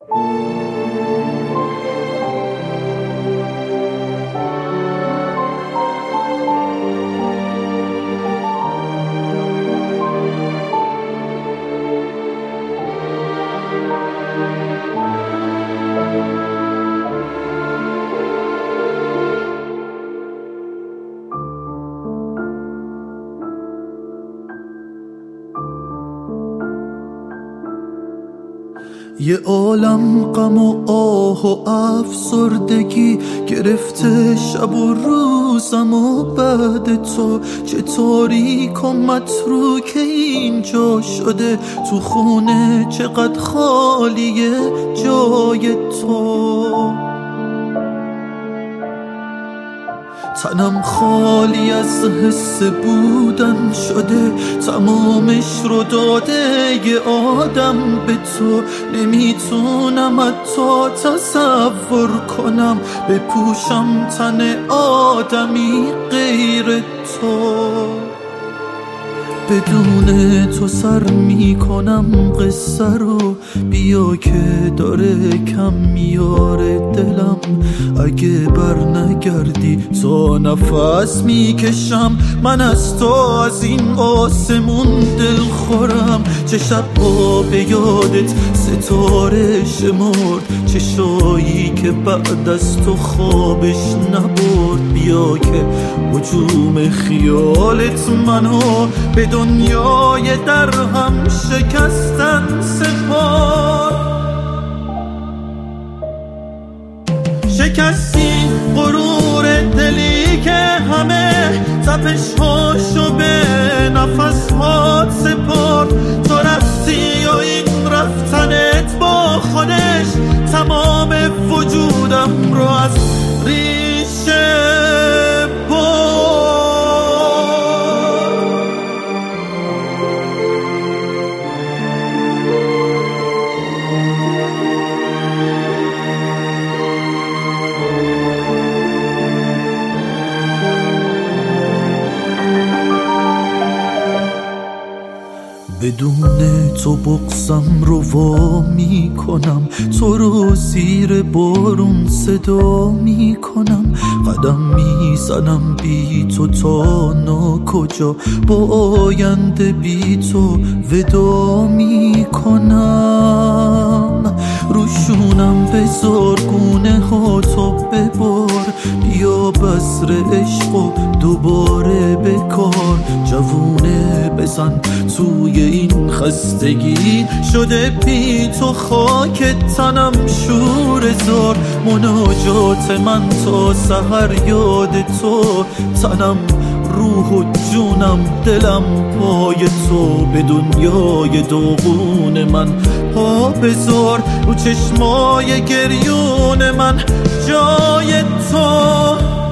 یه عالم غم و آه و افسردگی گرفته شب و روزم و بعد تو چه تاریک و متروک اینجا شده تو خونه چقدر خالیه جای تو تنم خالی از حس بودن شده تمامش رو داده یه آدم به تو نمیتونم حتی تصور کنم بپوشم تن آدمی غیر تو بدون تو سر میکنم قصه رو بیا که داره کم میاره دلم اگه بر نگردی تا نفس میکشم من از تو از این آسمون دل خورم چه شب‌ها به یادت ستاره شمرد چه شایی که بعد از تو خوابش نبرد بیا که هجوم خیالت منو به دنیای در هم شکستن سپار شکستی غرور دلی که همه تپش‌هاشو به نفس‌هات سپرد تو رفتی و این رفتنت با خودش تمام وجودم رو از ریشه بدون تو بغضم رو وا می کنم تو رو زیر بارون صدا می کنم قدم می زنم بی تو تا ناکجا با آینده بی تو ودا می کنم روشونم بذار گونه ها تو ببار بیا بذر عشق و دوباره بکار جوونه بزن توی این خستگی شده بی تو خاک تنم شور زار مناجات من تا سحر یاد تو تنم روح و جونم دلم پای تو به دنیای داغون من پا بذار رو چشمای گریون من جای تو